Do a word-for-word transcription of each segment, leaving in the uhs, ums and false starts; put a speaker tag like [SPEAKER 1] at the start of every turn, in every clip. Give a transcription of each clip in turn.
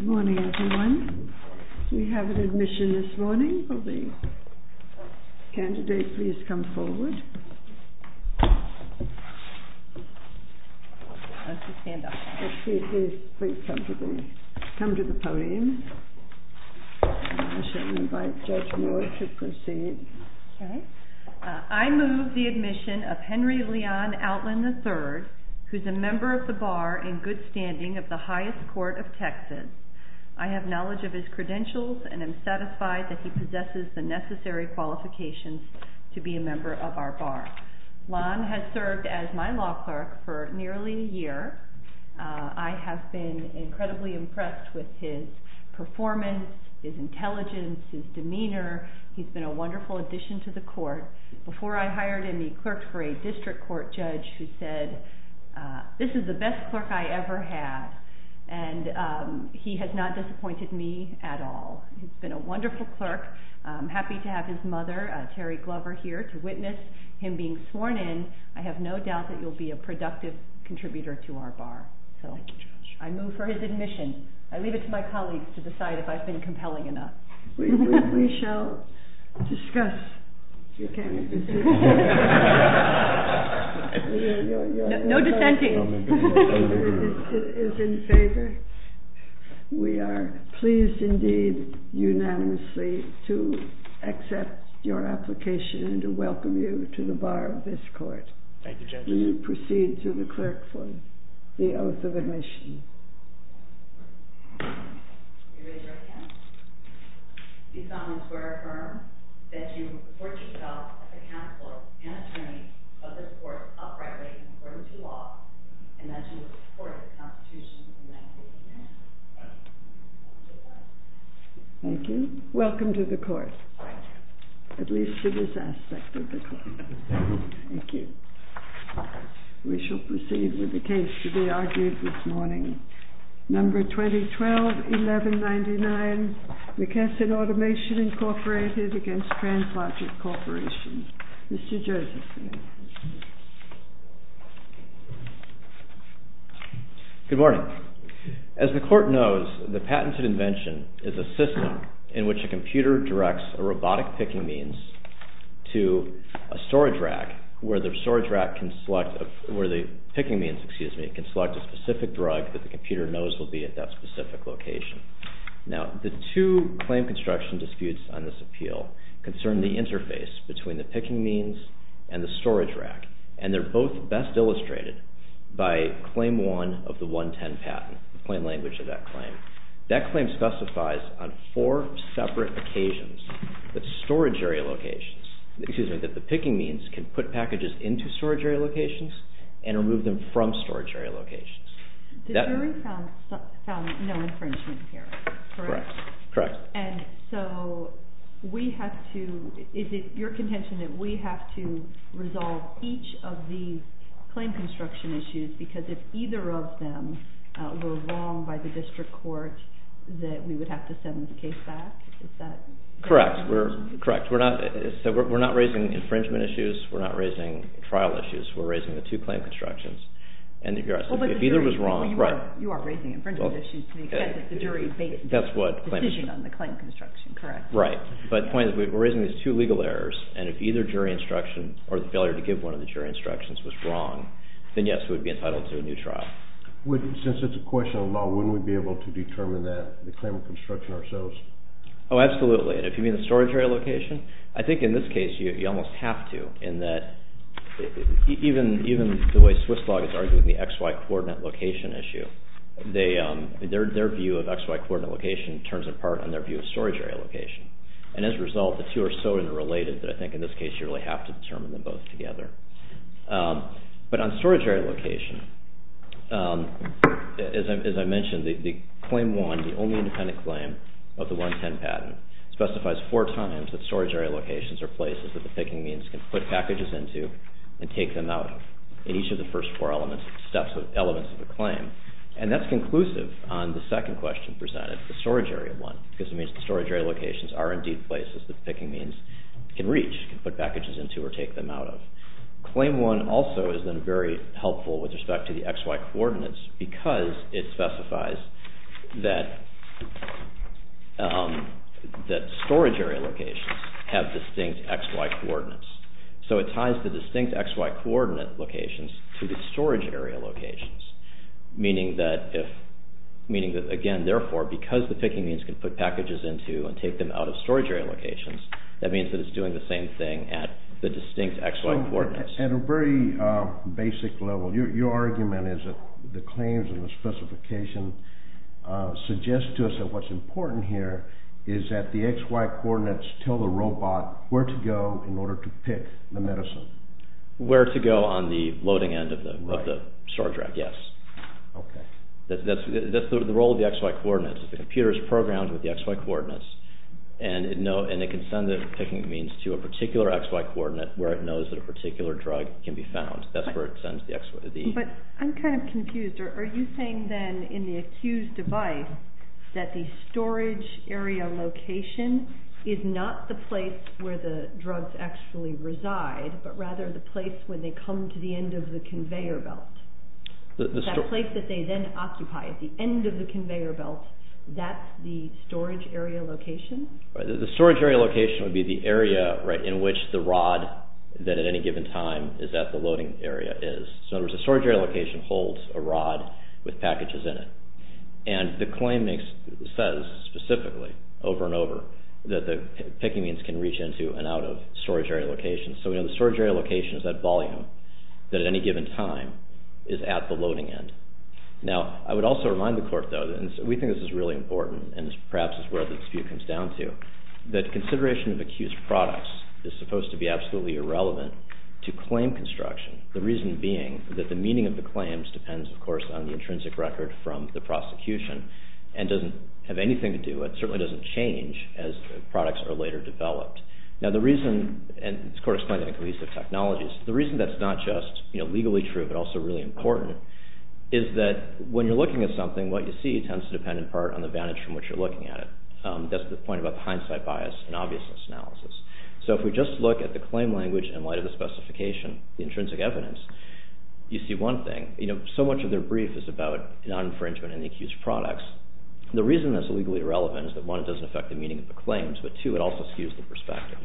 [SPEAKER 1] Good morning, everyone. We have an admission this morning. Will the candidate please come forward?
[SPEAKER 2] Let's just stand up.
[SPEAKER 1] Yes, please, please, please come to the come to the podium. And I shall invite Judge Moore to proceed.
[SPEAKER 2] Okay. Uh, I move the admission of Henry Leon Outland the third, who's a member of the bar in good standing of the highest court of Texas. I have knowledge of his credentials and am satisfied that he possesses the necessary qualifications to be a member of our bar. Lon has served as my law clerk for nearly a year. Uh, I have been incredibly impressed with his performance, his intelligence, his demeanor. He's been a wonderful addition to the court. Before I hired him, he clerked for a district court judge who said, uh, this is the best clerk I ever had. And um, he has not disappointed me at all. He's been a wonderful clerk. I'm happy to have his mother, uh, Terry Glover, here to witness him being sworn in. I have no doubt that you'll be a productive contributor to our bar. So Thank you, Judge. I move for his admission. I leave it to my colleagues to decide if I've been compelling enough.
[SPEAKER 1] We, we, we shall discuss your candidacy. your, your, your,
[SPEAKER 2] no, no dissenting.
[SPEAKER 1] Is, is in favor. We are pleased indeed unanimously to accept your application and to welcome you to the bar of this court.
[SPEAKER 3] Thank you, Judge.
[SPEAKER 1] Will you proceed to the clerk for the oath of admission?
[SPEAKER 4] You raise your hand. You solemnly swear or affirm that you will report yourself as a counselor and attorney of this court uprightly and according to law, and that you will support the Constitution of the United States.
[SPEAKER 1] Thank you. Welcome to the court. At least to this aspect of the court. Thank you. We shall proceed with the case to be argued this morning. Number twenty twelve eleven ninety-nine, McKesson Automation Incorporated against TransLogic Corporation. Mister Joseph.
[SPEAKER 5] Good morning. As the court knows, the patented invention is a system in which a computer directs a robotic picking means to a storage rack where the storage rack can select, a, where the picking means, excuse me, can select a specific drug that the computer knows will be at that specific location. Now, the two claim construction disputes on this appeal concern the interface between the picking means and the storage rack, and they're both best illustrated by Claim one of the one ten patent, the plain language of that claim. That claim specifies on four separate occasions that storage area locations, excuse me, that the picking means can put packages into storage area locations and remove them from storage area locations.
[SPEAKER 2] The
[SPEAKER 5] that,
[SPEAKER 2] jury found found no infringement here, correct?
[SPEAKER 5] Correct. Correct.
[SPEAKER 2] And so we have to, is it your contention that we have to resolve each of these claim construction issues, because if either of them uh, were wrong by the district court, that we would have to send this case back? Is that
[SPEAKER 5] correct? We're correct. We're not. So we're, we're not raising infringement issues. We're not raising trial issues. We're raising the two claim constructions. And if,
[SPEAKER 2] well,
[SPEAKER 5] if
[SPEAKER 2] the
[SPEAKER 5] either
[SPEAKER 2] jury,
[SPEAKER 5] was wrong,
[SPEAKER 2] you
[SPEAKER 5] right?
[SPEAKER 2] Are, you are raising infringement
[SPEAKER 5] well,
[SPEAKER 2] issues to the extent uh, that the jury based
[SPEAKER 5] that's what
[SPEAKER 2] decision on the claim construction, correct?
[SPEAKER 5] Right. But the point is, we're raising these two legal errors, and if either jury instruction or the failure to give one of the jury instructions was wrong, then yes, we would be entitled to a new trial.
[SPEAKER 3] Would, since it's a question of law, wouldn't we be able to determine that, the claim of construction ourselves?
[SPEAKER 5] Oh, absolutely. And if you mean the storage area location, I think in this case you, you almost have to, in that even even the way Swisslog is arguing the X Y coordinate location issue, they um, their their view of X Y coordinate location turns apart on their view of storage area location. And as a result, the two are so interrelated that I think in this case you really have to determine them both together. Um, but on storage area location, um, as, I, as I mentioned, the, the claim one, the only independent claim of the one ten patent, specifies four times that storage area locations are places that the picking means can put packages into and take them out of in each of the first four elements, steps of elements of the claim. And that's conclusive on the second question presented, the storage area one, because it means the storage area locations are indeed places that the picking means can reach, can put packages into or take them out of. Claim one also is then very helpful with respect to the X Y coordinates because it specifies that um, that storage area locations have distinct X Y coordinates. So it ties the distinct X Y coordinate locations to the storage area locations, meaning that if, meaning that again, therefore, because the picking means can put packages into and take them out of storage area locations, that means that it's doing the same thing at the distinct X Y
[SPEAKER 3] so
[SPEAKER 5] coordinates.
[SPEAKER 3] At a very uh, basic level, your, your argument is that the claims and the specification uh, suggest to us that what's important here is that the X Y coordinates tell the robot where to go in order to pick the medicine.
[SPEAKER 5] Where to go on the loading end of the
[SPEAKER 3] right.
[SPEAKER 5] of the storage rack, yes.
[SPEAKER 3] Okay.
[SPEAKER 5] That's, that's, that's the, the role of the X Y coordinates. The computer is programmed with the X Y coordinates, and it know and it can send the picking means to a particular X Y coordinate where it knows that a particular drug can be found. That's where it sends the X Y. The
[SPEAKER 2] but I'm kind of confused. Are, are you saying then in the accused device that the storage area location is not the place where the drugs actually reside, but rather the place when they come to the end of the conveyor belt?
[SPEAKER 5] The, the
[SPEAKER 2] that place that they then occupy at the end of the conveyor belt, that's the storage area location?
[SPEAKER 5] Right. The, the storage area location would be the area right in which the rod that at any given time is at the loading area is. So in other words, the storage area location holds a rod with packages in it. And the claim makes, says specifically over and over that the picking means can reach into and out of storage area locations. So we know the storage area location is that volume that at any given time is at the loading end. Now, I would also remind the court, though, and we think this is really important, and this perhaps is where the dispute comes down to, that consideration of accused products is supposed to be absolutely irrelevant to claim construction. The reason being that the meaning of the claims depends, of course, on the intrinsic record from the prosecution and doesn't have anything to do, it certainly doesn't change as products are later developed. Now the reason, and this court explained that in Cohesive Technologies, the reason that's not just you know legally true but also really important is that when you're looking at something, what you see tends to depend in part on the vantage from which you're looking at it. Um, that's the point about the hindsight bias and obviousness analysis. So if we just look at the claim language in light of the specification, the intrinsic evidence, you see one thing. You know, so much of their brief is about non-infringement in the accused products. The reason that's legally irrelevant is that, one, it doesn't affect the meaning of the claims, but two, it also skews the perspective.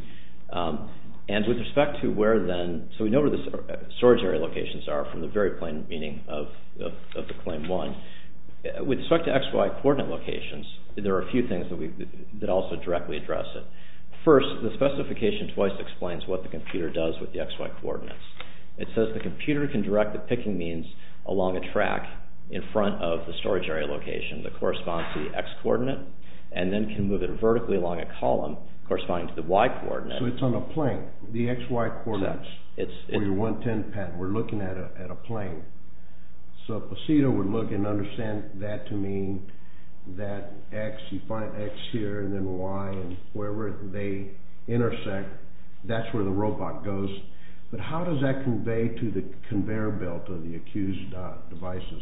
[SPEAKER 5] Um, and with respect to where then, so we know where the storage area locations are from the very plain meaning of, of, of the claim one. With respect to X Y coordinate locations, there are a few things that we that also directly address it. First, the specification twice explains what the computer does with the X Y coordinates. It says the computer can direct the picking means along a track in front of the storage area location that corresponds to the X coordinate, and then can move it vertically along a column corresponding to the Y coordinate.
[SPEAKER 3] So it's on a plane. The X Y coordinates
[SPEAKER 5] it's,
[SPEAKER 3] for
[SPEAKER 5] it's,
[SPEAKER 3] your one ten patent, we're looking at a, at a plane. So Placido would look and understand that to mean that X, you find X here and then Y, and wherever they intersect, that's where the robot goes. But how does that convey to the conveyor belt of the accused uh, devices?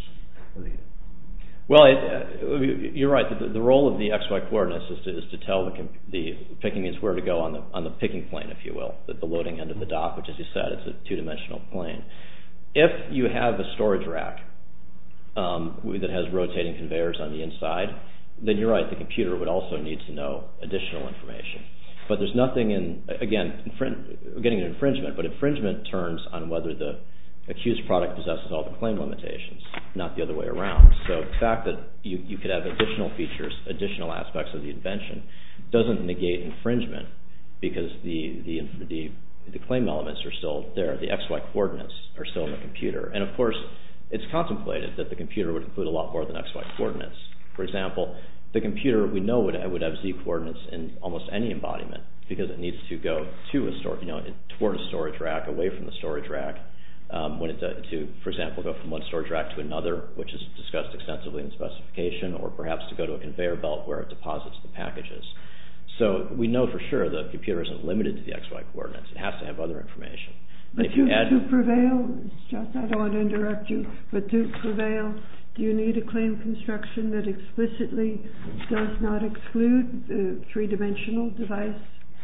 [SPEAKER 5] Well, it, uh, you're right. The, the role of the X Y coordinates is to, is to tell the, the picking means where to go on the on the picking plane, if you will, the, the loading end of the dock, which, as you said, it's a two-dimensional plane. If you have a storage rack um, that has rotating conveyors on the inside, then you're right. The computer would also need to know additional information. But there's nothing in, again, infring, getting an infringement, but infringement turns on whether the accused product possesses all the claim limitations, not the other way around. So the fact that you, you could have additional features, additional aspects of the invention, doesn't negate infringement because the, the, the, the claim elements are still there. The X Y coordinates are still in the computer. And of course, it's contemplated that the computer would include a lot more than X Y coordinates. For example, the computer, we know, would, would have Z coordinates in almost any embodiment because it needs to go to a store, you know, toward a storage rack, away from the storage rack. Um, when it uh, to, for example, go from one storage rack to another, which is discussed extensively in the specification, or perhaps to go to a conveyor belt where it deposits the packages. So we know for sure the computer isn't limited to the X Y coordinates. It has to have other information.
[SPEAKER 1] But
[SPEAKER 5] if you
[SPEAKER 1] to,
[SPEAKER 5] add,
[SPEAKER 1] to prevail, just, I don't want to interrupt you, but to prevail, do you need a claim construction that explicitly does not exclude the three-dimensional device?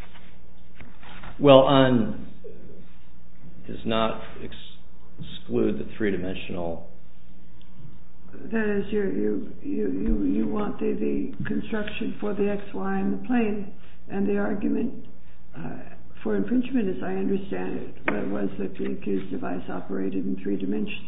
[SPEAKER 5] Well, on does not ex- exclude the three-dimensional.
[SPEAKER 1] that is, you you you you, you want the, the construction for the X Y in the plane, and the argument uh, for infringement, as I understand it, was that the accused device operated in three dimensions.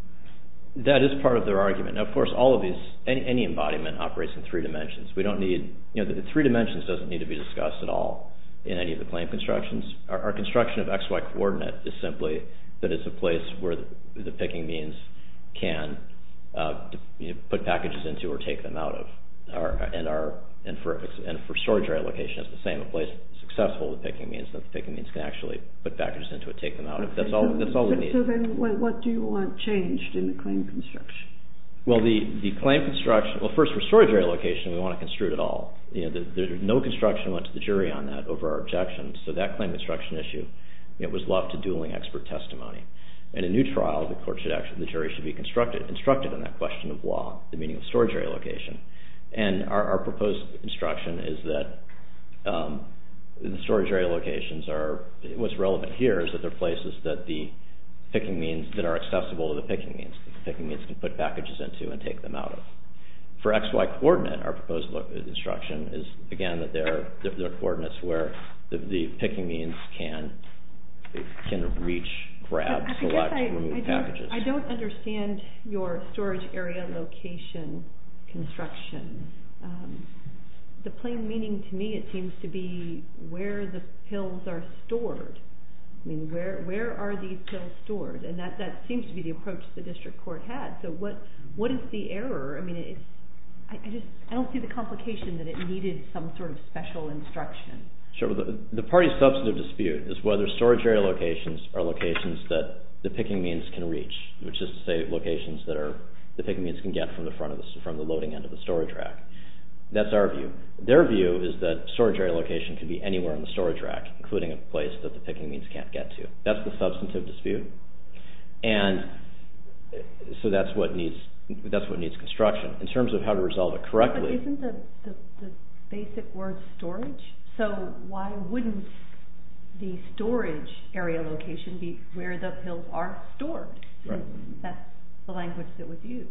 [SPEAKER 5] That is part of their argument. Now, of course, all of these, any, any embodiment operates in three dimensions. We don't need, you know, the, the three dimensions doesn't need to be discussed at all in any of the claim constructions. Our, our construction of X Y coordinate is simply that it's a place where the, the picking means can uh, you know, put packages into or take them out of. Our, and our and for and for storage area location, it's the same. A place successful with picking means that the picking means can actually put packages into it, take them out.
[SPEAKER 1] Okay,
[SPEAKER 5] that's all.
[SPEAKER 1] So,
[SPEAKER 5] that's all
[SPEAKER 1] so,
[SPEAKER 5] we need.
[SPEAKER 1] So then, what, what do you want changed in the claim construction?
[SPEAKER 5] Well, the, the claim construction. Well, first for storage area location, we want to construe it all. You know, the, there, no construction went to the jury on that over our objections. So that claim construction issue, it was left to dueling expert testimony. In a new trial, the court should actually, the jury should be constructed, instructed on that question of law, the meaning of storage area location. And our, our proposed instruction is that um, the storage area locations are, what's relevant here is that they're places that the picking means, that are accessible to the picking means, that the picking means can put packages into and take them out of. For X Y coordinate, our proposed instruction is, again, that they're, they're coordinates where the, the picking means can, can reach, grab,
[SPEAKER 2] I
[SPEAKER 5] select,
[SPEAKER 2] I,
[SPEAKER 5] remove
[SPEAKER 2] I
[SPEAKER 5] packages.
[SPEAKER 2] I don't understand your storage area location construction. Um, the plain meaning to me, it seems to be where the pills are stored. I mean, where where are these pills stored? And that, that seems to be the approach the district court had. So what what is the error? I mean, it's I, I just I don't see the complication that it needed some sort of special instruction.
[SPEAKER 5] Sure. The, the party's substantive dispute is whether storage area locations are locations that the picking means can reach, which is to say locations that are the picking means can get from the front of the from the loading end of the storage rack. That's our view. Their view is that storage area location can be anywhere in the storage rack, including a place that the picking means can't get to. That's the substantive dispute, and so that's what needs that's what needs construction in terms of how to resolve it correctly.
[SPEAKER 2] But isn't the the, the basic word storage? So why wouldn't the storage area location be where the pills are stored?
[SPEAKER 5] Right.
[SPEAKER 2] That's the language that was used.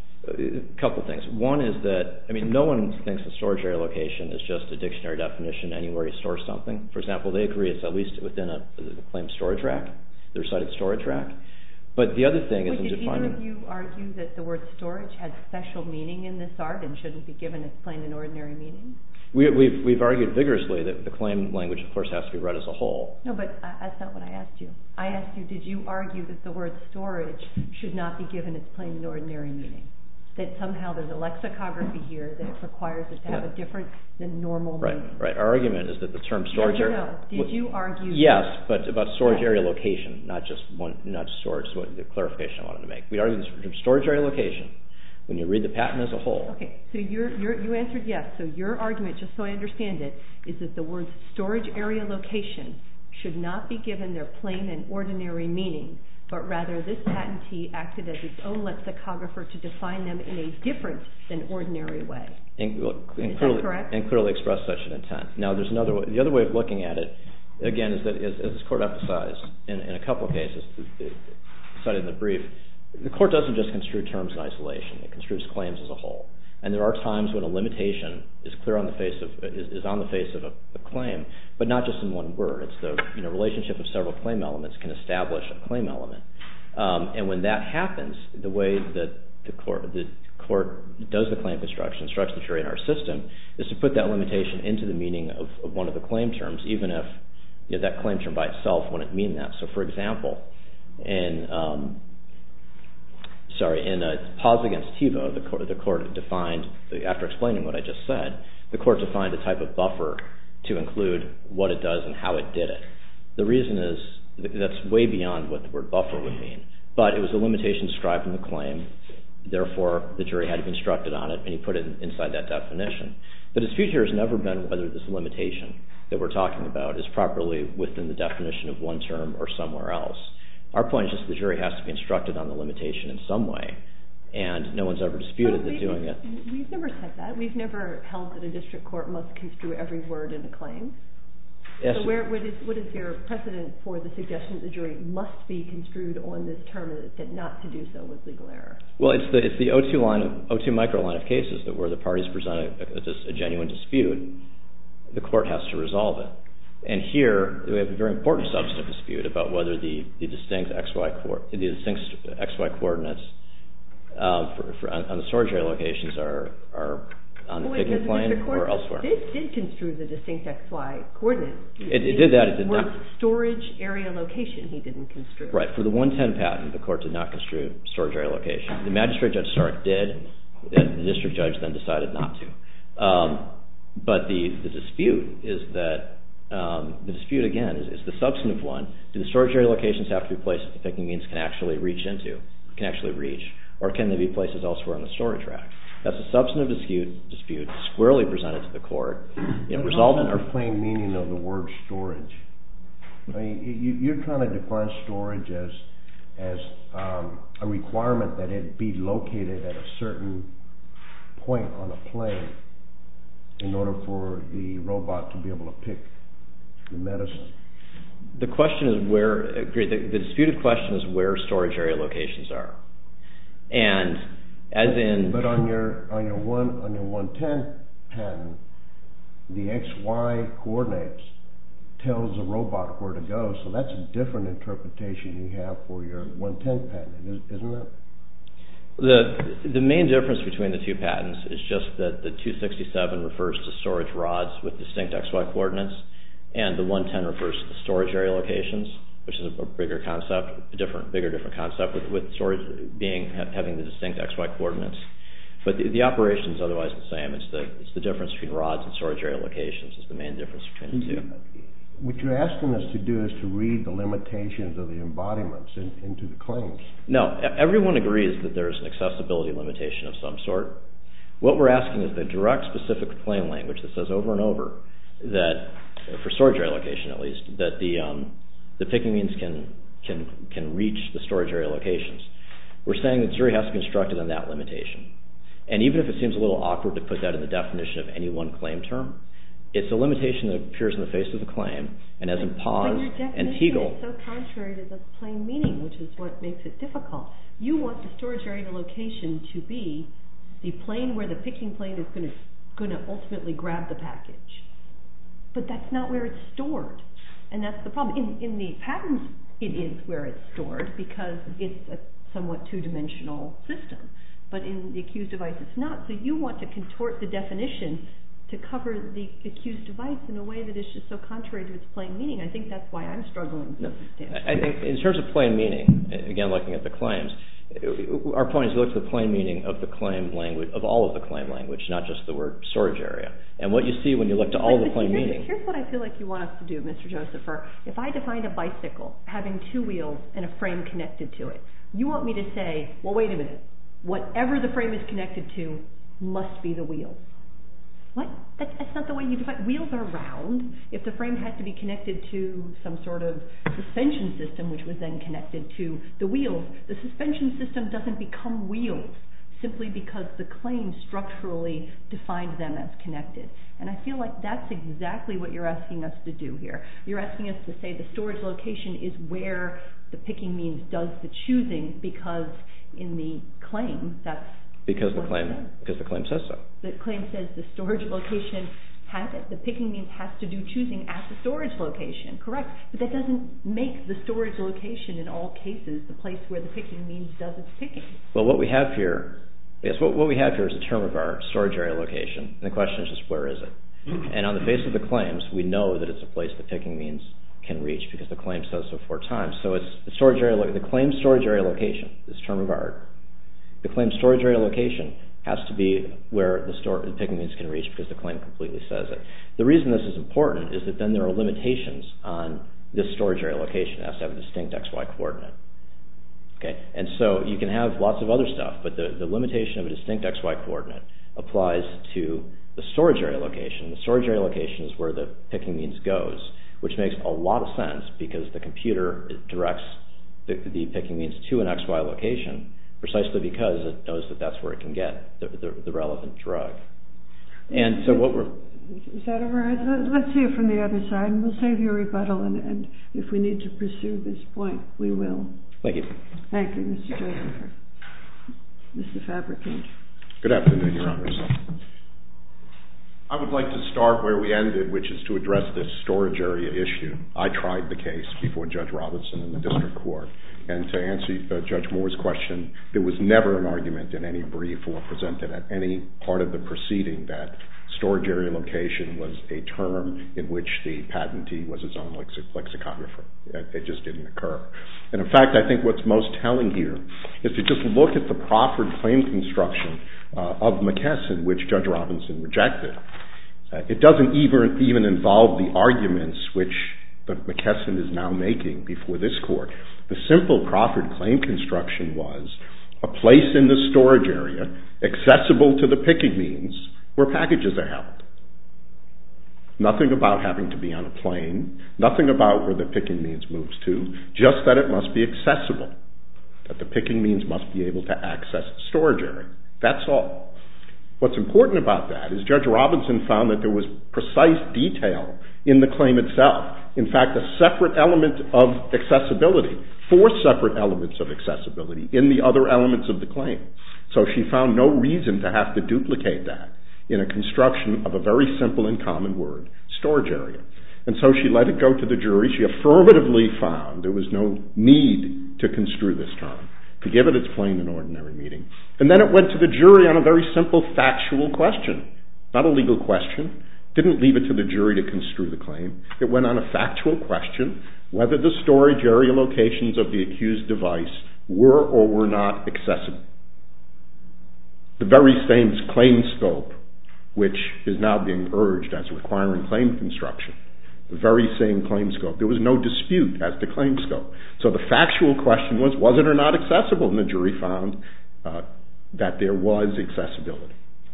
[SPEAKER 5] A couple things. One is that, I mean, no one thinks a storage area location is just a dictionary definition anywhere you store something. For example, they agree it's at least within a, a claimed storage rack, the recited storage rack. But the other thing
[SPEAKER 2] Wait,
[SPEAKER 5] is in
[SPEAKER 2] did
[SPEAKER 5] defining...
[SPEAKER 2] either of you argue that the word storage had special meaning in this art and shouldn't be given its plain and ordinary meaning?
[SPEAKER 5] We, we've, we've argued vigorously that the claim language, of course, has to be read as a whole.
[SPEAKER 2] No, but uh, that's not what I asked you. I asked you, did you argue that the word storage should not be given its plain and ordinary meaning? That somehow there's a lexicography here that requires it to have
[SPEAKER 5] yeah.
[SPEAKER 2] a different than normal
[SPEAKER 5] right,
[SPEAKER 2] meaning.
[SPEAKER 5] Right. Our argument is that the term storage
[SPEAKER 2] yes or
[SPEAKER 5] area...
[SPEAKER 2] no? Did you argue...
[SPEAKER 5] Yes, but about storage
[SPEAKER 2] yes.
[SPEAKER 5] area location, not just one, not just storage, is what the clarification I wanted to make. We argued this term storage area location. When you read the patent as a whole... Okay,
[SPEAKER 2] so you're, you're, you answered yes. So your argument, just so I understand it, is that the words storage area location should not be given their plain and ordinary meaning, but rather this patentee acted as its own lexicographer to define them in a different than ordinary way.
[SPEAKER 5] And, and
[SPEAKER 2] is
[SPEAKER 5] clearly,
[SPEAKER 2] that correct?
[SPEAKER 5] And clearly express such an intent. Now, there's another way. The other way of looking at it, again, is that, as, as this court emphasized in, in a couple of cases, cited in the brief, the court doesn't just construe terms in isolation. It construes claims as a whole. And there are times when a limitation is clear on the face of is, is on the face of a, a claim, but not just in one word. It's the you know relationship of several claim elements can establish a claim element. Um, and when that happens, the way that the court the court does the claim construction, instructs the jury in our system, is to put that limitation into the meaning of, of one of the claim terms, even if you know, that claim term by itself wouldn't mean that. So, for example, in um, Sorry, in a pause against TiVo, the court, the court defined, after explaining what I just said, the court defined a type of buffer to include what it does and how it did it. The reason is that's way beyond what the word buffer would mean, but it was a limitation described in the claim, therefore the jury had to be instructed on it, and he put it inside that definition. The dispute here has never been whether this limitation that we're talking about is properly within the definition of one term or somewhere else. Our point is just the jury has to be instructed on the limitation in some way, and no one's ever disputed
[SPEAKER 2] well,
[SPEAKER 5] that doing it.
[SPEAKER 2] We've never said that. We've never held that a district court must construe every word in a claim.
[SPEAKER 5] Yes.
[SPEAKER 6] So where, what, is, what is your precedent for the suggestion that the jury must be construed on this term and that not to do so was legal error?
[SPEAKER 5] Well, it's the it's the O two line of O two micro line of cases that where the parties present a, a, a genuine dispute, the court has to resolve it. And here we have a very important substantive dispute about whether the, the distinct X Y co- the distinct X Y coordinates uh, for, for on, on the storage area locations are are on the
[SPEAKER 6] well, wait,
[SPEAKER 5] picking plane or elsewhere.
[SPEAKER 6] It did construe the distinct X Y coordinates.
[SPEAKER 5] It, it did that. It did
[SPEAKER 6] word
[SPEAKER 5] not.
[SPEAKER 6] Storage area location he didn't construe.
[SPEAKER 5] Right. For the one ten patent, the court did not construe storage area location. The magistrate judge Stark did. The district judge then decided not to. Um, but the, the dispute is that um, the dispute again is, is the substantive one. Do the storage area locations have to be places the picking means can actually reach into, can actually reach, or can they be places elsewhere on the storage rack? That's a substantive dispute, dispute squarely presented to the court. You know, resolved in
[SPEAKER 3] the plain meaning of the word storage. I mean, you, you're trying to define storage as as um, a requirement that it be located at a certain point on a plane in order for the robot to be able to pick the medicine.
[SPEAKER 5] The question is where. Agree. The, the disputed question is where storage area locations are, and as
[SPEAKER 3] but,
[SPEAKER 5] in.
[SPEAKER 3] But on your on your one on your one ten patent, the X Y coordinates tells the robot where to go. So that's a different interpretation you have for your one ten patent, isn't it?
[SPEAKER 5] The the main difference between the two patents is just that the two sixty-seven refers to storage rods with distinct X Y coordinates, and the one ten refers to the storage area locations, which is a bigger concept, a different, bigger, different concept with, with storage being having the distinct X Y coordinates. But the, the operation is otherwise the same. It's the it's the difference between rods and storage area locations is the main difference between the two.
[SPEAKER 3] What you're asking us to do is to read the limitations of the embodiments in, into the claims.
[SPEAKER 5] No, everyone agrees that there is an accessibility limitation of some sort. What we're asking is the direct, specific claim language that says over and over that, for storage area location at least, that the um, the picking means can can can reach the storage area locations. We're saying that the jury has to be instructed on that limitation. And even if it seems a little awkward to put that in the definition of any one claim term, it's a limitation that appears in the face of the claim, and as in Paz and Teagle.
[SPEAKER 6] But your definition is so contrary to the plain meaning, which is what makes it difficult. You want the storage area location to be the plane where the picking plane is going to going to ultimately grab the package. But that's not where it's stored, and that's the problem. In, in the patents, it is where it's stored because it's a somewhat two-dimensional system. But in the accused device, it's not. So you want to contort the definition to cover the accused device in a way that is just so contrary to its plain meaning. I think that's why I'm struggling so substantially.
[SPEAKER 5] I think in terms of plain meaning, again, looking at the claims, our point is to look at the plain meaning of the claim language, of all of the claim language, not just the word storage area. And what you see when you look to all
[SPEAKER 6] but,
[SPEAKER 5] the plain
[SPEAKER 6] here's,
[SPEAKER 5] meaning.
[SPEAKER 6] Here's what I feel like you want us to do, Mister Josepher. If I defined a bicycle having two wheels and a frame connected to it, you want me to say, well, wait a minute, whatever the frame is connected to must be the wheels. What? That's, that's not the way you define. Wheels are round. If the frame had to be connected to some sort of suspension system, which was then connected to the wheels, the suspension system doesn't become wheels simply because the claim structurally defined them as connected. And I feel like that's exactly what you're asking us to do here. You're asking us to say the storage location is where the picking means does the choosing because in the claim that's
[SPEAKER 5] Because the claim, because the claim says so.
[SPEAKER 6] The claim says the storage location has it. The picking means has to do choosing at the storage location. Correct. But that doesn't make the storage location in all cases the place where the picking means does its picking.
[SPEAKER 5] Well, what we have here, yes, what, what we have here is a term of our storage area location. And the question is just where is it? And on the face of the claims, we know that it's a place the picking means can reach because the claim says so four times. So it's the storage area, the claim storage area location, this term of art. The claim storage area location has to be where the, store, the picking means can reach because the claim completely says it. The reason this is important is that then there are limitations on this storage area location. It has to have a distinct X Y coordinate. Okay, and so you can have lots of other stuff, but the, the limitation of a distinct X Y coordinate applies to the storage area location. The storage area location is where the picking means goes, which makes a lot of sense because the computer directs the, the picking means to an X Y location precisely because it knows that that's where it can get the, the, the relevant drug. And so what we're...
[SPEAKER 1] Is that all right? Let's hear from the other side, and we'll save your rebuttal, and, and if we need to pursue this point, we will.
[SPEAKER 5] Thank you.
[SPEAKER 1] Thank you, Mister Joseph. Mister Fabricant.
[SPEAKER 7] Good afternoon, Your Honors. I would like to start where we ended, which is to address this storage area issue. I tried the case before Judge Robinson in the district court, and to answer uh, Judge Moore's question, there was never an argument in any brief or presented at any part of the proceeding that storage area location was a term in which the patentee was his own lexic- lexicographer. It, it just didn't occur. And in fact, I think what's most telling here is to just look at the proffered claim construction uh, of McKesson, which Judge Robinson rejected. Uh, it doesn't even, even involve the arguments which the McKesson is now making before this court. The simple proffered claim construction was a place in the storage area accessible to the picking means where packages are held. Nothing about having to be on a plane, nothing about where the picking means moves to, just that it must be accessible, that the picking means must be able to access the storage area. That's all. What's important about that is Judge Robinson found that there was precise detail in the claim itself. In fact, a separate element of accessibility, four separate elements of accessibility in the other elements of the claim. So she found no reason to have to duplicate that in a construction of a very simple and common word, storage area. And so she let it go to the jury. She affirmatively found there was no need to construe this term, to give it its plain and ordinary meaning. And then it went to the jury on a very simple factual question, not a legal question. Didn't leave it to the jury to construe the claim. It went on a factual question whether the storage area locations of the accused device were or were not accessible. The very same claim scope, which is now being urged as requiring claim construction, the very same claim scope. There was no dispute as to claim scope. So the factual question was, was it or not accessible? And the jury found uh, that there was accessibility.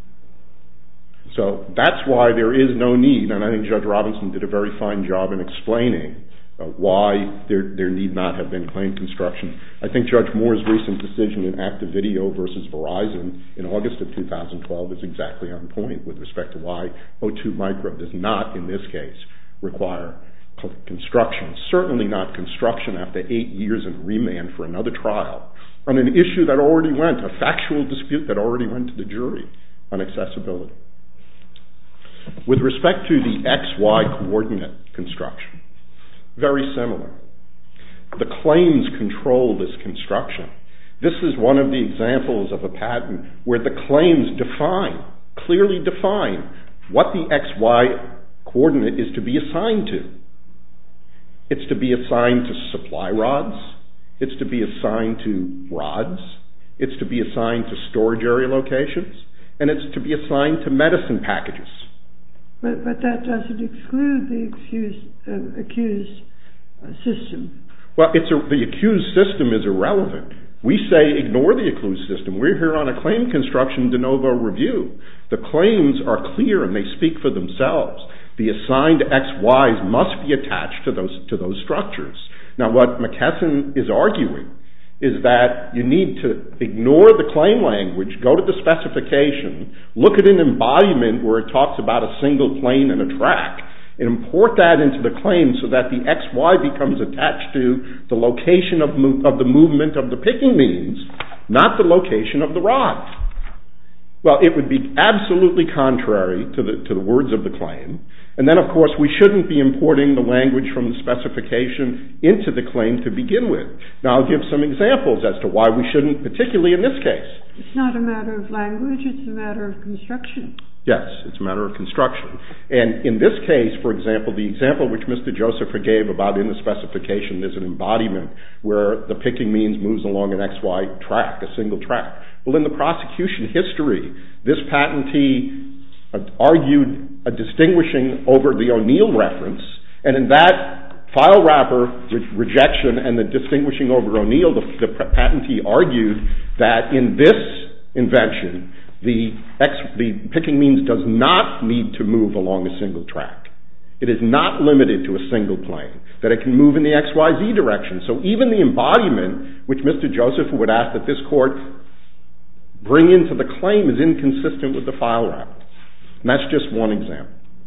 [SPEAKER 7] So that's why there is no need, and I think Judge Robinson did a very fine job in explaining uh, why there, there need not have been claim construction. I think Judge Moore's recent decision in Active Video versus Verizon in August of two thousand twelve is exactly on point with respect to why O two Micro does not, in this case, require construction, certainly not construction after eight years in remand for another trial on an issue that already went, a factual dispute that already went to the jury on accessibility. With respect to the X Y coordinate construction, very similar. The claims control this construction. This is one of the examples of a patent where the claims define, clearly define, what the X Y coordinate is to be assigned to. It's to be assigned to supply rods. It's to be assigned to rods. It's to be assigned to storage area locations. And it's to be assigned to medicine packages.
[SPEAKER 1] But, but that doesn't exclude the accused, uh, accused uh, system.
[SPEAKER 7] Well, it's a, the accused system is irrelevant. We say ignore the accused system. We're here on a claim construction de novo review. The claims are clear and they speak for themselves. The assigned X Ys must be attached to those, to those structures. Now, what McKesson is arguing is that you need to ignore the claim language, go to the specification, look at an embodiment where it talks about a single plane and a track, and import that into the claim so that the X Y becomes attached to the location of, mo- of the movement of the picking means, not the location of the rod. Well, it would be absolutely contrary to the, to the words of the claim. And then, of course, we shouldn't be importing the language from the specification into the claim to begin with. Now, I'll give some examples as to why we shouldn't, particularly in this case.
[SPEAKER 1] It's not a matter of language, it's a matter of construction.
[SPEAKER 7] Yes, it's a matter of construction. And in this case, for example, the example which Mister Joseph gave about in the specification, there's an embodiment where the picking means moves along an X Y track, a single track. Well, in the prosecution history, this patentee argued a distinguishing over the O'Neill reference, and in that file wrapper re- rejection and the distinguishing over O'Neill, the, the patentee argued that in this invention, the, X, the picking means does not need to move along a single track. It is not limited to a single plane, that it can move in the X Y Z direction. So even the embodiment, which Mister Joseph would ask that this court bring into the claim, is inconsistent with the file wrapper. And that's just one example.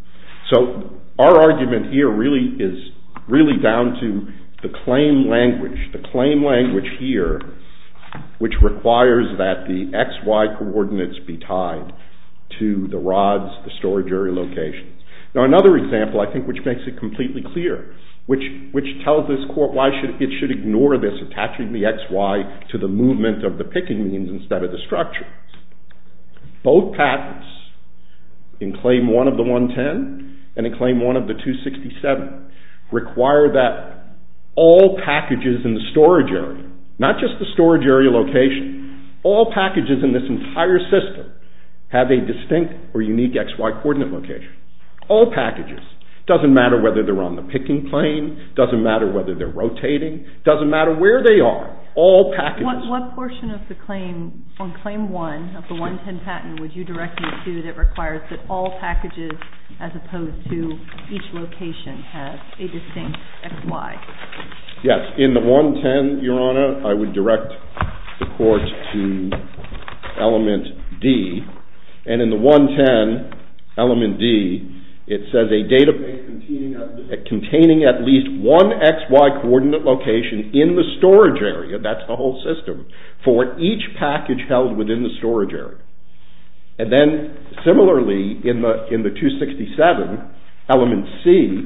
[SPEAKER 7] So our argument here really is really down to the claim language. The claim language here, which requires that the X Y coordinates be tied to the rods, the storage area locations. Now another example, I think, which makes it completely clear, which which tells this court why should it should ignore this, attaching the X Y to the movement of the picking means instead of the structure. Both patents, in Claim one of the one ten and in Claim one of the two sixty-seven, require that all packages in the storage area, not just the storage area location, all packages in this entire system have a distinct or unique X Y coordinate location. All packages. Doesn't matter whether they're on the picking plane, doesn't matter whether they're rotating, doesn't matter where they are. All packages.
[SPEAKER 2] What, what portion of the claim, on Claim one of the one ten patent, would you direct me to that requires that all packages, as opposed to each location, have a distinct X Y?
[SPEAKER 7] Yes, in the one ten, Your Honor, I would direct the court to element D, and in the one ten, element D, it says a database containing, containing at least one X Y coordinate location in the storage area, that's the whole system, for each package held within the storage area. And then similarly in the in the two sixty-seven, element C,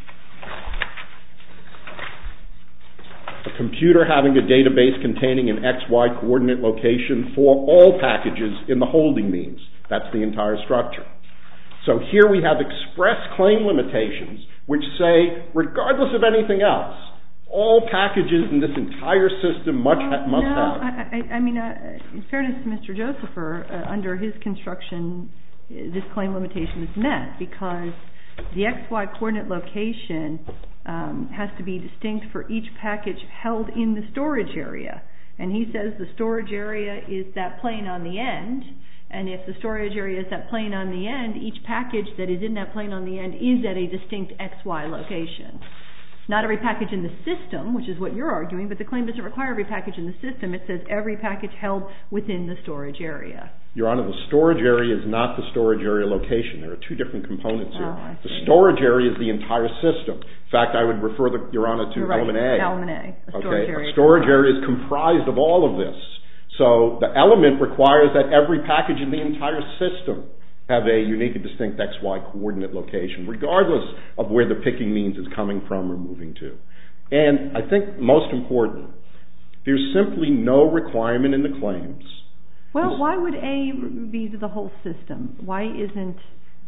[SPEAKER 7] a computer having a database containing an X Y coordinate location for all packages in the holding means. That's the entire structure. So here we have express claim limitations which say, regardless of anything else, all packages in this entire system must,
[SPEAKER 2] well,
[SPEAKER 7] ha- must
[SPEAKER 2] no,
[SPEAKER 7] have.
[SPEAKER 2] I, I, I mean, uh, in fairness to Mister Josepher, uh, under his construction, this claim limitation is met because the X Y coordinate location um, has to be distinct for each package held in the storage area. And he says the storage area is that plane on the end. And if the storage area is that plane on the end, each package that is in that plane on the end is at a distinct X Y location. Not every package in the system, which is what you're arguing, but the claim doesn't require every package in the system. It says every package held within the storage area.
[SPEAKER 7] Your Honor, the storage area is not the storage area location. There are two different components here.
[SPEAKER 2] Oh,
[SPEAKER 7] the storage area is the entire system. In fact, I would refer, the, Your Honor, to
[SPEAKER 2] You're right.
[SPEAKER 7] element A.
[SPEAKER 2] Element A. A storage
[SPEAKER 7] okay?
[SPEAKER 2] area.
[SPEAKER 7] A storage area is comprised of all of this. So the element requires that every package in the entire system have a unique and distinct X Y coordinate location, regardless of where the picking means is coming from or moving to. And I think most important, there's simply no requirement in the claims.
[SPEAKER 2] Well, why would A be the whole system? Why isn't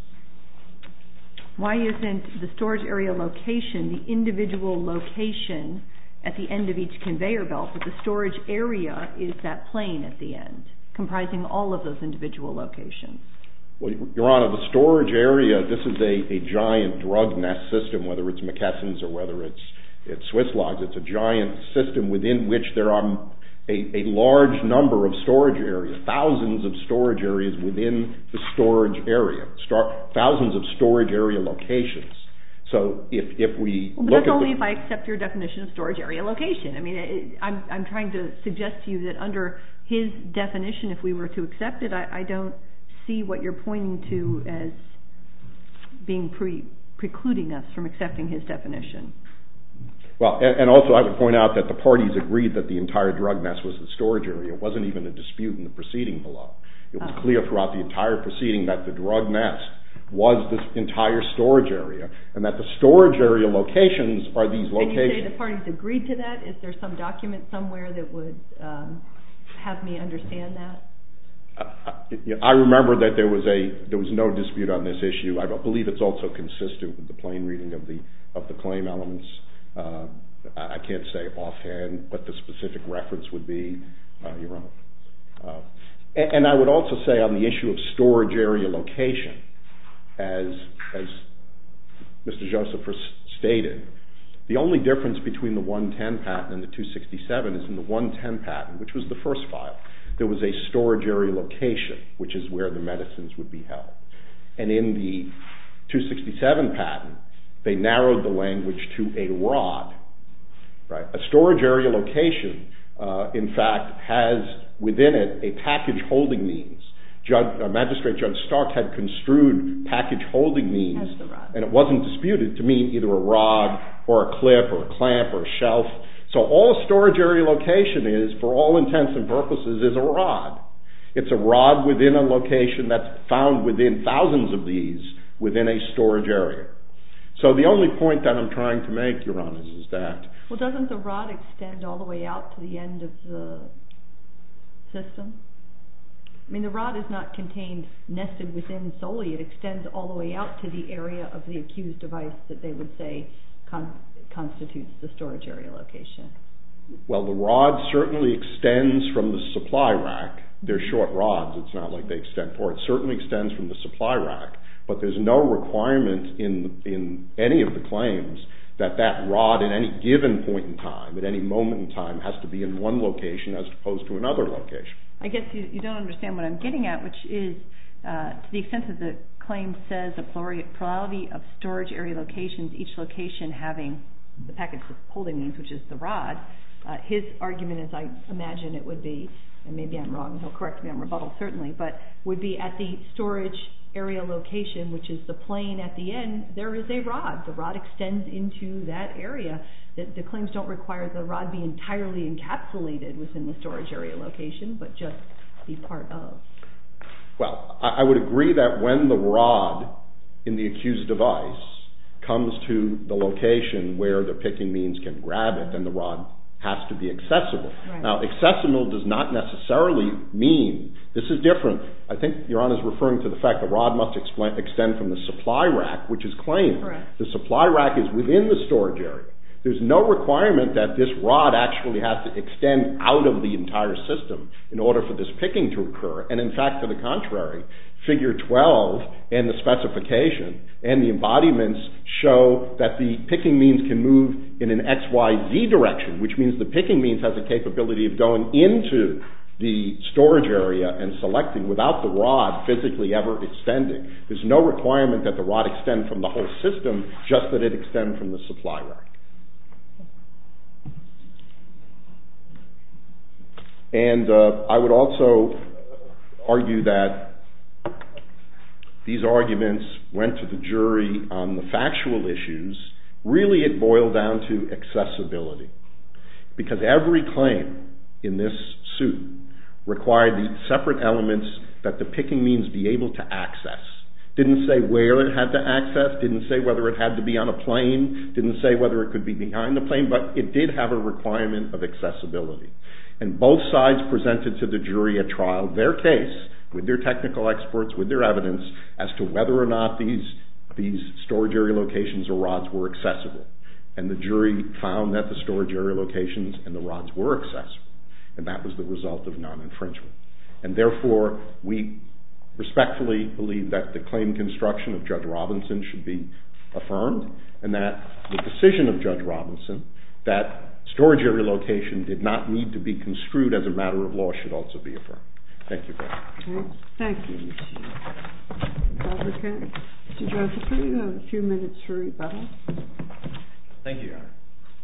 [SPEAKER 2] why isn't the storage area location the individual location at the end of each conveyor belt, but the storage area is that plane at the end, comprising all of those individual locations?
[SPEAKER 7] Well, Your Honor, the storage area, this is a, a giant drug nest system, whether it's McKesson's or whether it's, it's Swisslogs. It's a giant system within which there are a, a large number of storage areas, thousands of storage areas within the storage area, star, thousands of storage area locations. So if if we
[SPEAKER 2] well, but
[SPEAKER 7] look
[SPEAKER 2] that's
[SPEAKER 7] at
[SPEAKER 2] only
[SPEAKER 7] the,
[SPEAKER 2] if I accept your definition of storage area location. I mean, it, I'm I'm trying to suggest to you that under his definition, if we were to accept it, I, I don't see what you're pointing to as being pre, precluding us from accepting his definition.
[SPEAKER 7] Well, and, and also I would point out that the parties agreed that the entire drug nest was the storage area. It wasn't even a dispute in the proceeding below. It was oh. clear throughout the entire proceeding that the drug nest was this entire storage area, and that the storage area locations are these locations.
[SPEAKER 2] And you say the parties agreed to that? Is there some document somewhere that would um, have me understand that?
[SPEAKER 7] Uh, I remember that there was a there was no dispute on this issue. I believe it's also consistent with the plain reading of the of the claim elements. Uh, I can't say offhand what the specific reference would be, uh, Your Honor. Uh, and, and I would also say on the issue of storage area location, as as Mister Joseph stated, the only difference between the one ten patent and the two sixty-seven is in the one ten patent, which was the first file, there was a storage area location, which is where the medicines would be held. And in the two sixty-seven patent, they narrowed the language to a rod. Right? A storage area location, uh, in fact, has within it a package holding means, Judge, uh, Magistrate Judge Stark had construed package holding means, and it wasn't disputed, to mean either a rod or a clip or a clamp or a shelf. So all a storage area location is, for all intents and purposes, is a rod. It's a rod within a location that's found within thousands of these within a storage area. So the only point that I'm trying to make, Your Honor, is that...
[SPEAKER 6] Well, doesn't the rod extend all the way out to the end of the system? I mean, the rod is not contained, nested within solely. It extends all the way out to the area of the accused device that they would say con- constitutes the storage area location.
[SPEAKER 7] Well, the rod certainly extends from the supply rack. They're short rods. It's not like they extend forward. It certainly extends from the supply rack, but there's no requirement in in any of the claims that that rod at any given point in time, at any moment in time, has to be in one location as opposed to another location.
[SPEAKER 2] I guess you, you don't understand what I'm getting at, which is uh, to the extent that the claim says a plurality of storage area locations, each location having the package holding means, which is the rod, uh, his argument, as I imagine it would be, and maybe I'm wrong, he'll correct me on rebuttal certainly, but would be at the storage area location, which is the plane at the end, there is a rod. The rod extends into that area. The, the claims don't require the rod be entirely encapsulated within the storage area location, but just be part of.
[SPEAKER 7] Well, I, I would agree that when the rod in the accused device comes to the location where the picking means can grab it, then the rod has to be accessible.
[SPEAKER 6] Right.
[SPEAKER 7] Now, accessible does not necessarily mean, this is different. I think Your Honor is referring to the fact the rod must explain, extend from the supply rack, which is claimed.
[SPEAKER 6] Correct. The
[SPEAKER 7] supply rack is within the storage area. There's no requirement that this rod actually has to extend out of the entire system in order for this picking to occur. And in fact, to the contrary, Figure twelve and the specification and the embodiments show that the picking means can move in an X Y Z direction, which means the picking means has a capability of going into the storage area and selecting without the rod physically ever extending. There's no requirement that the rod extend from the whole system, just that it extend from the supply rack. And uh, I would also argue that these arguments went to the jury on the factual issues. Really, it boiled down to accessibility, because every claim in this suit required the separate elements that the picking means be able to access. Didn't say where it had to access, didn't say whether it had to be on a plane, didn't say whether it could be behind the plane, but it did have a requirement of accessibility. And both sides presented to the jury at trial their case, with their technical experts, with their evidence, as to whether or not these, these storage area locations or rods were accessible. And the jury found that the storage area locations and the rods were accessible. And that was the result of non-infringement. And therefore, we respectfully believe that the claim construction of Judge Robinson should be affirmed, and that the decision of Judge Robinson that storage area location did not need to be construed as a matter of law should also be affirmed. Thank you very much.
[SPEAKER 1] Okay. Thank you, Mister Fabricant. Mister Joseph, you have a few minutes for rebuttal.
[SPEAKER 5] Thank you, Your Honor.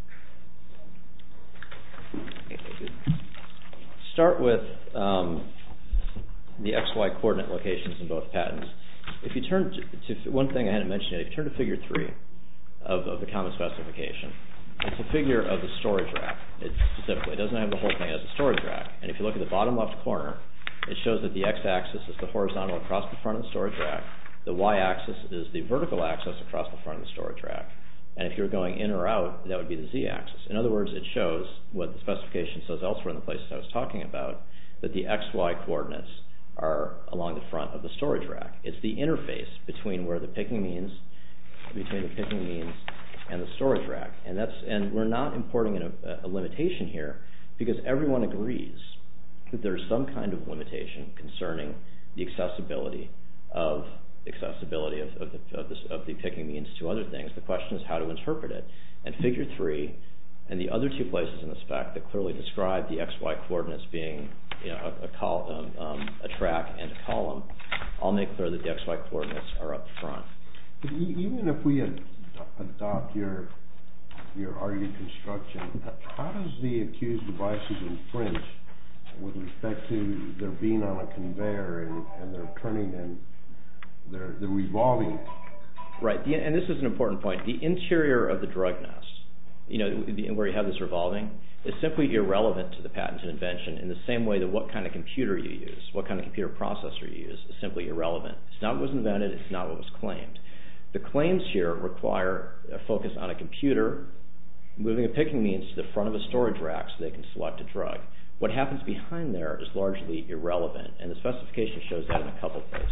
[SPEAKER 5] Start with um, the X Y coordinate locations in both patents. If you turn to, to one thing I hadn't mentioned yet, if you turn to Figure three of, of the common specification, it's a figure of the storage rack. It specifically it doesn't have the whole thing as a storage rack. And if you look at the bottom left corner, it shows that the x-axis is the horizontal across the front of the storage rack. The y-axis is the vertical axis across the front of the storage rack. And if you're going in or out, that would be the z-axis. In other words, it shows what the specification says elsewhere in the places I was talking about, that the X Y coordinates are along the front of the storage rack. It's the interface between where the picking means, between the picking means and the storage rack. And that's and we're not importing a, a limitation here, because everyone agrees that there's some kind of limitation concerning the accessibility of accessibility of, of, the, of, this, of the picking means to other things. The question is how to interpret it. And Figure three and the other two places in the spec that clearly describe the X Y coordinates being, you know, a, a, col- um, um, a track and a column all make clear that the X Y coordinates are up front.
[SPEAKER 3] But even if we ad- adopt your your argued construction, how does the accused devices infringe with respect to their being on a conveyor and, and they're turning and they're, they're revolving.
[SPEAKER 5] Right, the, and this is an important point. The interior of the drug nest, you know, the, where you have this revolving, is simply irrelevant to the patented invention in the same way that what kind of computer you use, what kind of computer processor you use, is simply irrelevant. It's not what was invented, it's not what was claimed. The claims here require a focus on a computer moving a picking means to the front of a storage rack so they can select a drug. What happens behind there is largely irrelevant, and the specification shows that in a couple places.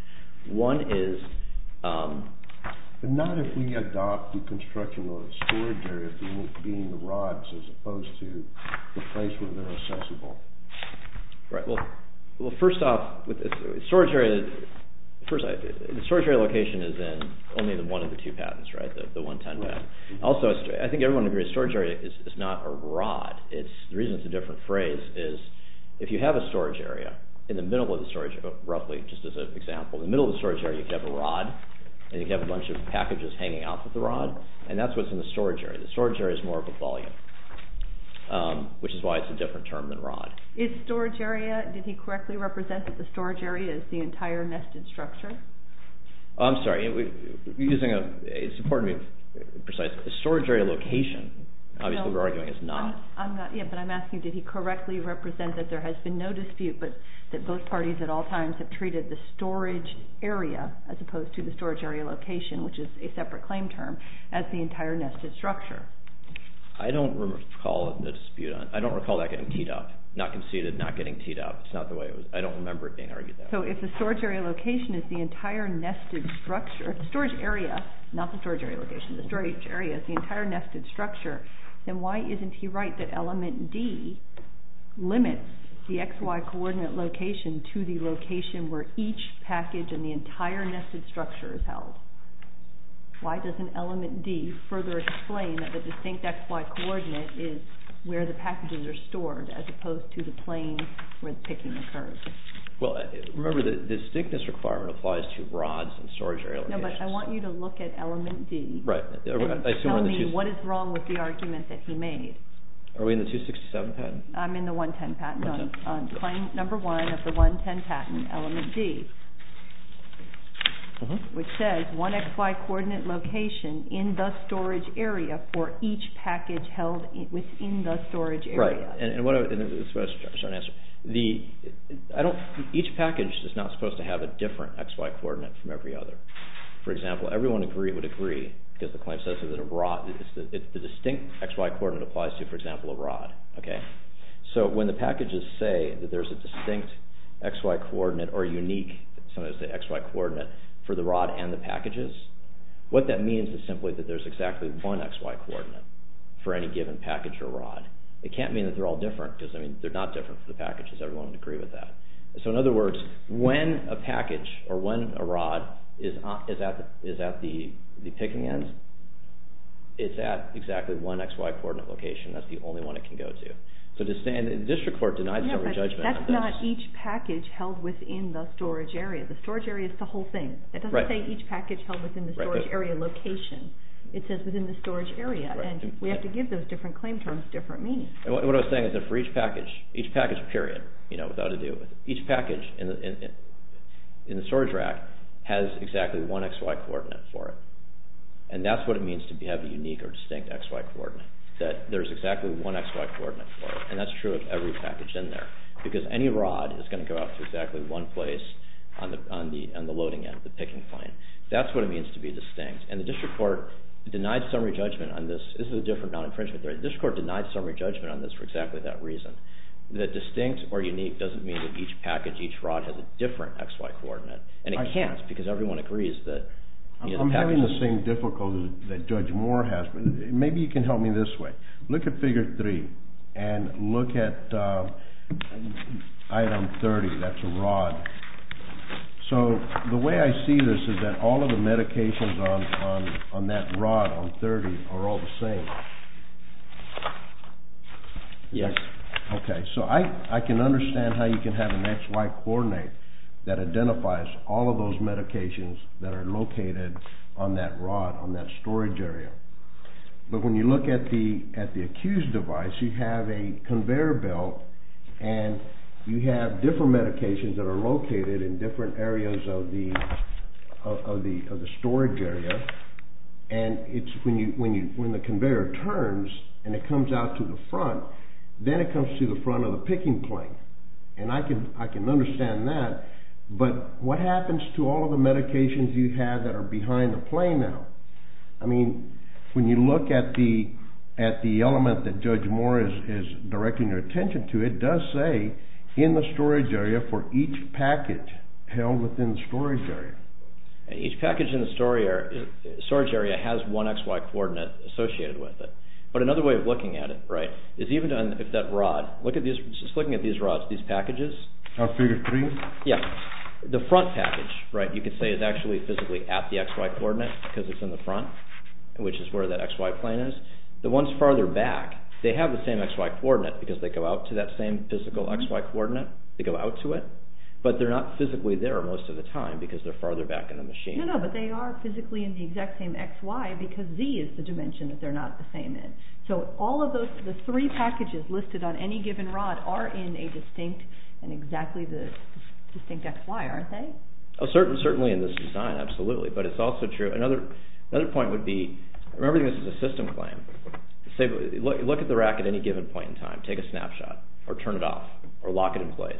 [SPEAKER 5] One is... Um,
[SPEAKER 3] but not if we adopt the construction of the storage area being, being the rods as opposed to the place where they're accessible.
[SPEAKER 5] Right, well, well first off, with the storage area... First, the storage area location is in only the one of the two patents, right? The, the one ten right. patent. Also, I think everyone agrees storage area is, is not a rod. It's the reason it's a different phrase is if you have a storage area in the middle of the storage, roughly, just as an example, in the middle of the storage area you could have a rod, and you could have a bunch of packages hanging off of the rod, and that's what's in the storage area. The storage area is more of a volume. Um, which is why it's a different term than rod.
[SPEAKER 6] Is storage area, did he correctly represent that the storage area is the entire nested structure?
[SPEAKER 5] Oh, I'm sorry, we, using a, it's important to be precise. The storage area location, obviously no, we're arguing is not.
[SPEAKER 6] I'm, I'm not, yeah, but I'm asking, did he correctly represent that there has been no dispute, but that both parties at all times have treated the storage area, as opposed to the storage area location, which is a separate claim term, as the entire nested structure?
[SPEAKER 5] I don't recall a dispute on. I don't recall that getting teed up. Not conceded, not getting teed up. It's not the way it was. I don't remember it being argued that way.
[SPEAKER 6] So if the storage area location is the entire nested structure, the storage area, not the storage area location, the storage area is the entire nested structure, then why isn't he right that element D limits the X Y coordinate location to the location where each package in the entire nested structure is held? Why doesn't element D further explain that the distinct X Y coordinate is where the packages are stored as opposed to the plane where the picking occurs?
[SPEAKER 5] Well, remember the distinctness requirement applies to rods and storage area locations.
[SPEAKER 6] No, but I want you to look at element D
[SPEAKER 5] right.
[SPEAKER 6] and
[SPEAKER 5] I assume
[SPEAKER 6] tell me
[SPEAKER 5] two,
[SPEAKER 6] what is wrong with the argument that he made.
[SPEAKER 5] Are we in the two sixty-seven patent?
[SPEAKER 6] I'm in the one ten patent on, on claim number one of the one ten patent, element D. Mm-hmm. Which says one X Y coordinate location in the storage area for each package held in, within the storage area.
[SPEAKER 5] Right, and, and what I, and this is what I was trying to answer. The, I don't, each package is not supposed to have a different X Y coordinate from every other. For example, everyone agree would agree, because the claim says that a rod, it's the, it's the distinct X Y coordinate applies to, for example, a rod. Okay, so when the packages say that there's a distinct X Y coordinate or unique, sometimes say X Y coordinate, for the rod and the packages, what that means is simply that there's exactly one X Y coordinate for any given package or rod. It can't mean that they're all different, because I mean they're not different for the packages. Everyone would agree with that. So in other words, when a package or when a rod is on, is at the, is at the the picking end, it's at exactly one X Y coordinate location. That's the only one it can go to. So to stand, the district court denied
[SPEAKER 6] yeah,
[SPEAKER 5] summary judgment on this.
[SPEAKER 6] That's not each package held within the storage area. The storage area is the whole thing. It doesn't right. say each package held within the storage right. area location. It says within the storage area, right. and we have to give those different claim terms different meanings.
[SPEAKER 5] And what, what I was saying is that for each package, each package period, you know, without a do, each package in the in, in the storage rack has exactly one X Y coordinate for it, and that's what it means to be, have a unique or distinct X Y coordinate. That there's exactly one X Y coordinate for it, and that's true of every package in there, because any rod is going to go out to exactly one place on the on the on the loading end, the picking plane. That's what it means to be distinct. And the district court denied summary judgment on this. This is a different non-infringement theory. The district court denied summary judgment on this for exactly that reason. That distinct or unique doesn't mean that each package, each rod has a different X Y coordinate, and it I, can't, because everyone agrees that. You know,
[SPEAKER 3] I'm having the same difficulty that Judge Moore has, but maybe you can help me this way. Look at figure three and look at uh, item thirty, that's a rod. So the way I see this is that all of the medications on, on, on that rod on thirty are all the same.
[SPEAKER 5] Yes.
[SPEAKER 3] Okay, so I, I can understand how you can have an X Y coordinate that identifies all of those medications that are located on that rod, on that storage area. But when you look at the at the accused device, you have a conveyor belt, and you have different medications that are located in different areas of the of, of the of the storage area, and it's when you when you when the conveyor turns and it comes out to the front, then it comes to the front of the picking plane, and I can I can understand that. But what happens to all of the medications you have that are behind the plane now? I mean, when you look at the at the element that Judge Moore is, is directing your attention to, it does say in the storage area for each package held within the storage area.
[SPEAKER 5] And each package in the storage area, storage area has one X Y coordinate associated with it. But another way of looking at it, right, is even if that rod, look at these, just looking at these rods, these packages.
[SPEAKER 3] On figure three?
[SPEAKER 5] Yeah. The front package, right, you could say is actually physically at the X Y coordinate because it's in the front, which is where that X Y plane is. The ones farther back, they have the same X Y coordinate because they go out to that same physical X Y coordinate. They go out to it, but they're not physically there most of the time because they're farther back in the machine.
[SPEAKER 6] No, no, but they are physically in the exact same X Y because Z is the dimension that they're not the same in. So all of those, the three packages listed on any given rod are in a distinct and exactly the distinct X Y, aren't they?
[SPEAKER 5] Oh, certain, certainly in this design, absolutely. But it's also true. Another another point would be, remembering this is a system claim. Say, look, look at the rack at any given point in time. Take a snapshot, or turn it off, or lock it in place.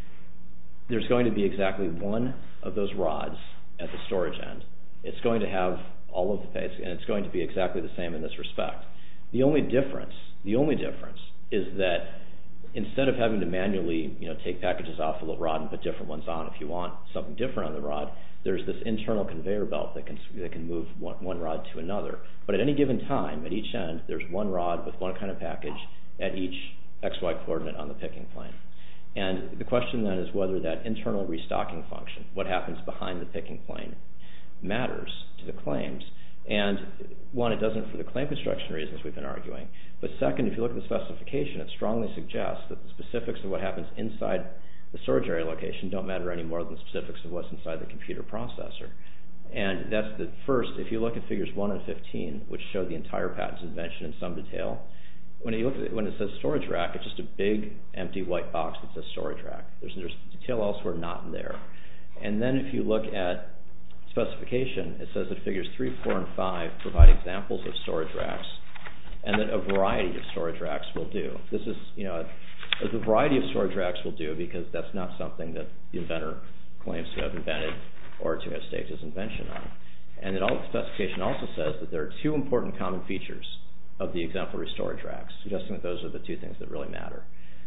[SPEAKER 5] There's going to be exactly one of those rods at the storage end. It's going to have all of the pace, and it's going to be exactly the same in this respect. The only difference, the only difference, is that instead of having to manually, you know, take packages off of the rod and put different ones on, if you want something different on the rod, there's this internal conveyor belt that can that can move one, one rod to another. But at any given time, at each end, there's one rod with one kind of package at each X Y coordinate on the picking plane. And the question then is whether that internal restocking function, what happens behind the picking plane, matters to the claims. And one, it doesn't for the claim construction reasons we've been arguing. But second, if you look at the specification, it strongly suggests that the specifics of what happens inside the storage area location don't matter any more than the specifics of what's inside the computer processor. And that's the first, if you look at figures one and fifteen, which show the entire patent's invention in some detail, when you look at it, when it says storage rack, it's just a big empty white box that says storage rack. There's, there's detail elsewhere not there. And then if you look at specification, it says that figures three, four, and five provide examples of storage racks, and that a variety of storage racks will do. This is, you know, a variety of storage racks will do because that's not something that the inventor claims to have invented or to have staked his invention on. And that all the specification also says that there are two important common features of the exemplary storage racks, suggesting that those are the two things that really matter.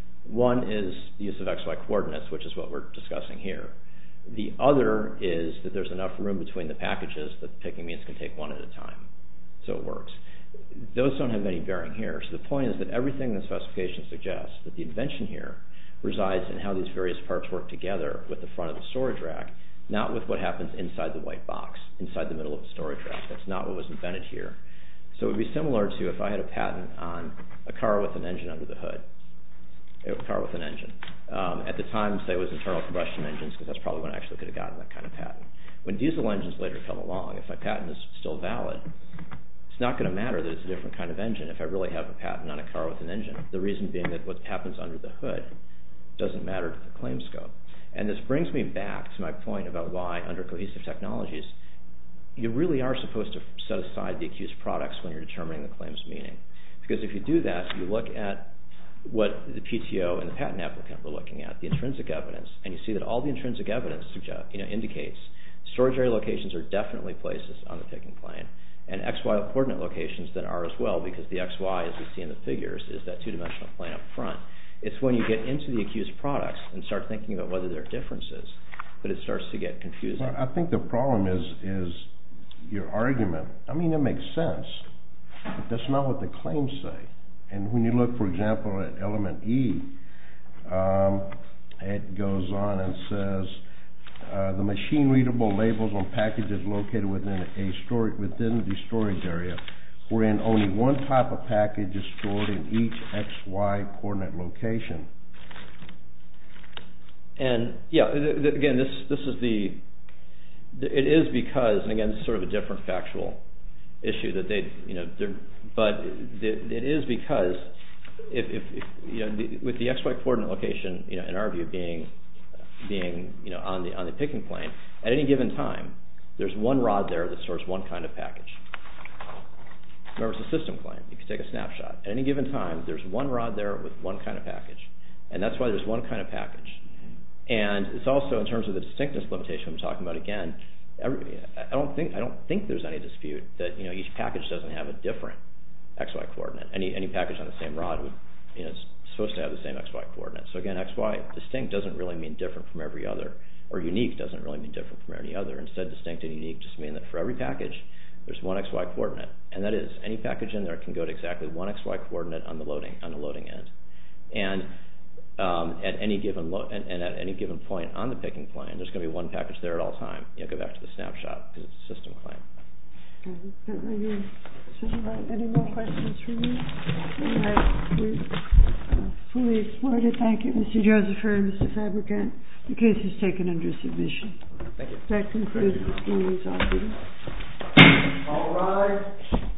[SPEAKER 5] One is the use of X Y coordinates, which is what we're discussing here. The other is that there's enough room between the packages that the picking means can take one at a time. So it works. Those don't have any bearing here. So the point is that everything in the specification suggests that the invention here resides in how these various parts work together with the front of the storage rack, not with what happens inside the white box, inside the middle of the storage rack. That's not what was invented here. So it would be similar to if I had a patent on a car with an engine under the hood. A car with an engine. Um, at the time, say it was internal combustion engines, because that's probably when I actually could have gotten that kind of patent. When diesel engines later come along, if my patent is still valid, it's not going to matter that it's a different kind of engine if I really have a patent on a car with an engine. The reason being that what happens under the hood doesn't matter to the claim scope. And this brings me back to my point about why, under cohesive technologies, you really are supposed to set aside the accused products when you're determining the claim's meaning. Because if you do that, you look at what the P T O and the patent applicant were looking at, the intrinsic evidence, and you see that all the intrinsic evidence suggest, you know, indicates storage area locations are definitely places on the picking plane, and X Y coordinate locations then are as well, because the X Y, as we see in the figures, is that two-dimensional plane up front. It's when you get into the accused products and start thinking about whether there are differences that it starts to get confusing.
[SPEAKER 3] Well, I think the problem is is your argument. I mean, it makes sense, but that's not what the claims say. And when you look, for example, at element E, um, it goes on and says, uh, the machine-readable labels on packages located within a storage within the storage area, wherein only one type of package is stored in each X Y coordinate location.
[SPEAKER 5] And yeah, th- th- again, this this is the it is because, and again, this is sort of a different factual issue that they, you know, but it is because if, if, if you know, the, with the X Y coordinate location, you know, in our view, being being you know on the on the picking plane, at any given time, there's one rod there that stores one kind of package. Remember, it's a system claim. You can take a snapshot. At any given time, there's one rod there with one kind of package, and that's why there's one kind of package. And it's also in terms of the distinctness limitation I'm talking about again. Every, I don't think I don't think there's any dispute that you know each package doesn't have a different X Y coordinate. Any any package on the same rod would you know. supposed to have the same X Y coordinates. So again, X Y distinct doesn't really mean different from every other, or unique doesn't really mean different from any other. Instead, distinct and unique just mean that for every package, there's one X Y coordinate, and that is any package in there can go to exactly one X Y coordinate on the loading on the loading end. And um, at any given lo- and, and at any given point on the picking plane, there's going to be one package there at all time. You know, go back to the snapshot because it's a system claim.
[SPEAKER 1] Are you any more questions from you? All right, we've uh, fully explored it. Thank you, Mister Joseph and Mister Fabricant. The case is taken under submission.
[SPEAKER 5] Thank you.
[SPEAKER 1] That concludes this morning's argument.
[SPEAKER 3] All rise.